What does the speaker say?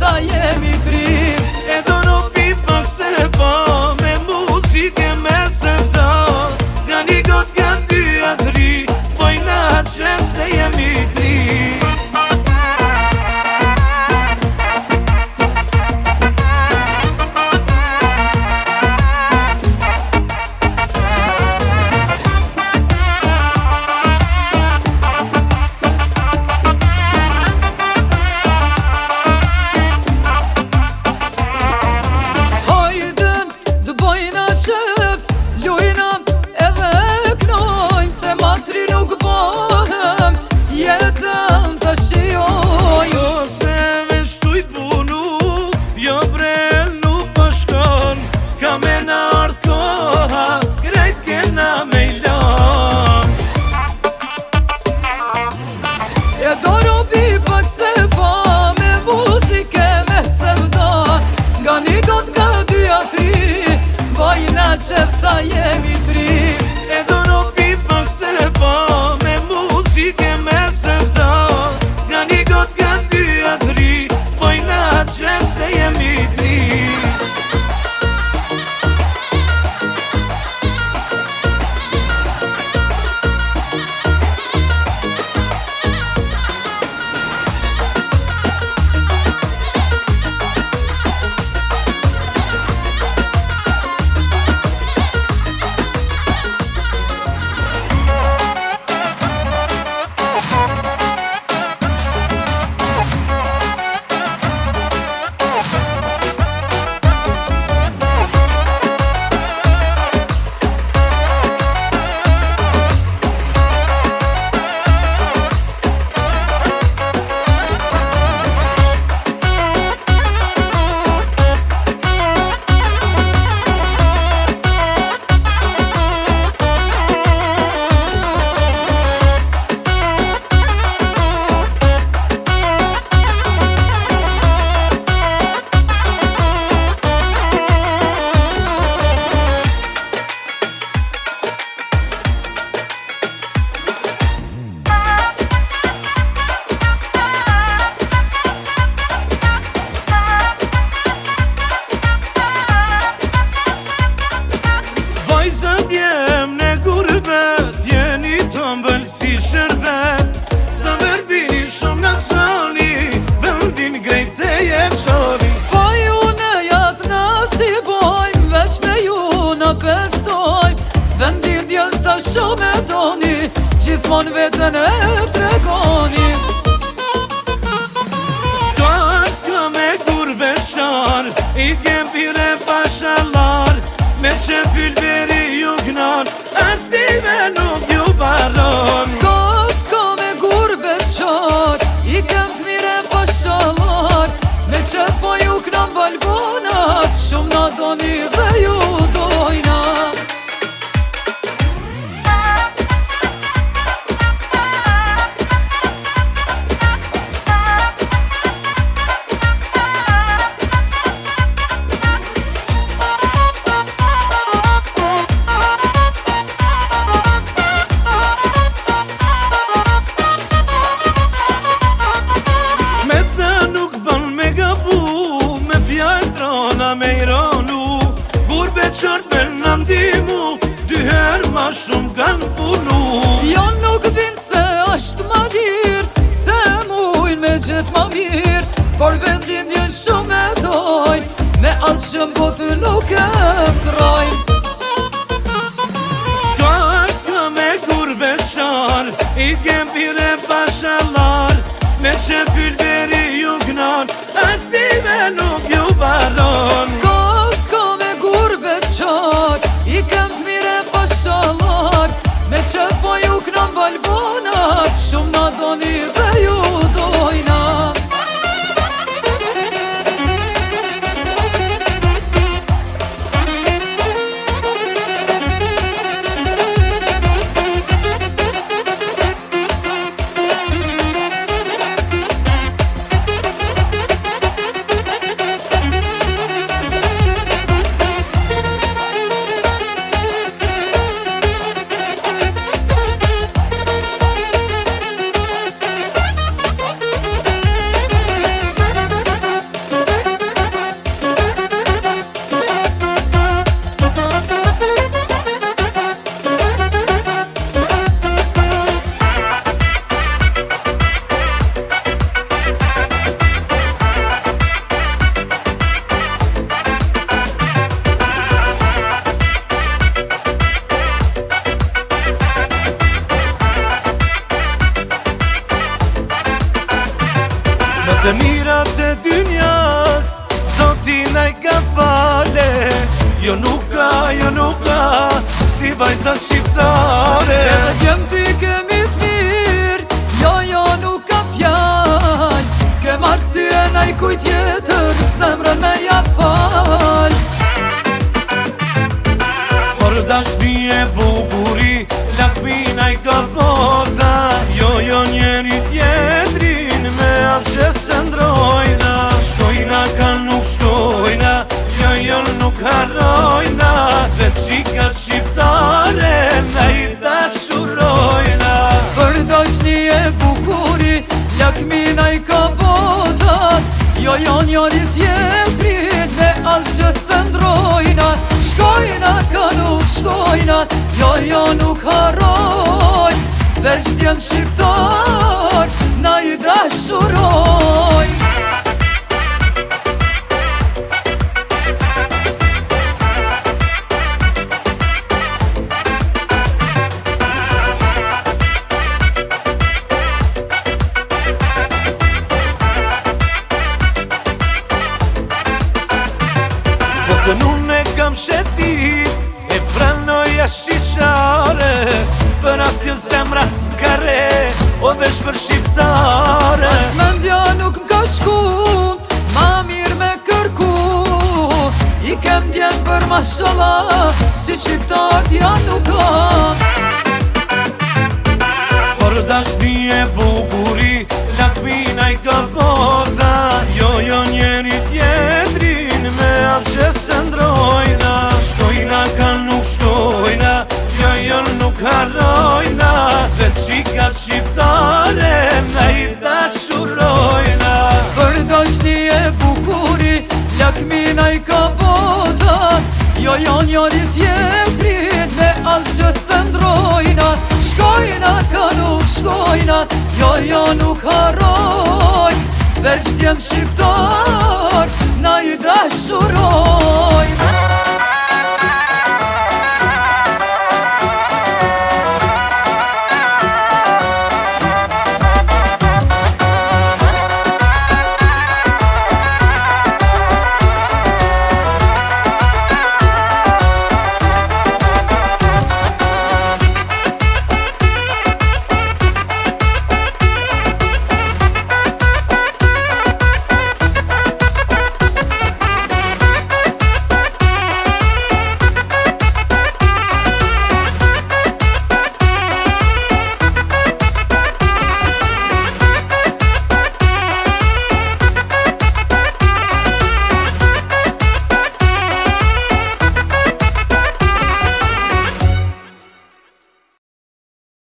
sa jemi tri. E do robi pak se pa me muzike me sefta, nga një got nga 2 a 3, pojna qem se jemi tri. Qef sa jemi tri. E do robi pak se pa me muzike me sefta, nga një got nga 2 a 3, pojna qef se jemi tri. Vajzat jem në gurbet, jeni të mbëll si shërbet, s'ta verbini shumë në kësani, vendin grejt e jeshoni. Po ju në jatë në si bojmë, veç me ju në festojmë, vendin djellë sa shumë e doni, gjithmon vetën e tregoni. S'ka me gurbet qarë, i kem pire pashalar, me që pylberi ju gnar, as tive nuk ju baron. S'ka me gurbet qar, i kem t'mire pashalar, me që po ju knan balbonat, shumë na doni dhe ju dojna. Me i ranu, gurbet qartë me nëndimu, 2 herë ma shumë kanë punu. Jo nuk vinë se ashtë ma dirë, se mujnë me gjithë ma mirë, por vendin një shumë e dojnë, me asë që botë nuk e mdrojnë. S'ka me gurbet qarë, i kem pire pashalar, me që pylberi ju gnar, as tive nuk ju baron. S'ka me gurbet qarë, i kem t'mire pashalar, me që po ju knan balbonat, shumë na doni dhe ju dojna. Dhe mirat e dynjas Zoti na I ka fale Jo nuk ka Si vajza shqiptare Edhe kem ty kemi t'mir Jo nuk ka fjall S'ke marrësie naj kuj tjetër Zemrën me ja fal Por dashni e bukuri Lakmina I ka bota Jo njeri tjetrin Me atë që se ndrojna Shkojna ka nuk shkojna Jo nuk harrojna Dhe qika shqiptare Na I dashurojna Për dashni e bukuri Lakmina I ka bota Jo njeri tjetrin Me atë që se ndrojna Shkojna ka nuk shkojna Jo nuk harroj Veç t'jem shqiptar Na I dashuroj Të nun e kam shetit E pranoja shqishare Për astje zemra s'kare O vesh për shqiptare As mendja nuk m'ka shku Ma mirë me kërku I kem djen për mashallah Si shqiptar t'ja nuk ka Por dashni e bukuri Lakmina I ka bota Jo njeri tjetrin Me atë që se ndrojna Shkojna ka nuk shkojna Jo nuk harrojna Dhe qika shqiptare Na I dashurojna Për dashni e bukuri Lakmina I ka bota Jo njeri tjetrin Me as që se ndrojna Shkojna ka nuk shkojna Jo nuk harroj Veç t'jem shqiptar Na I dashuroj